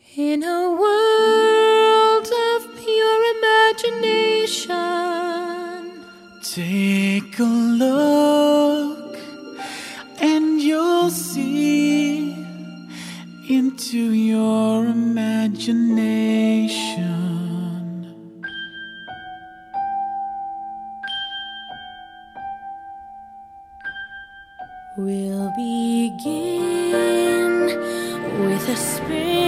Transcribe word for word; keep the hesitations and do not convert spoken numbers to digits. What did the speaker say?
In a world of pure imagination, take a look and you'll see into your imagination. we'll begin with a spring.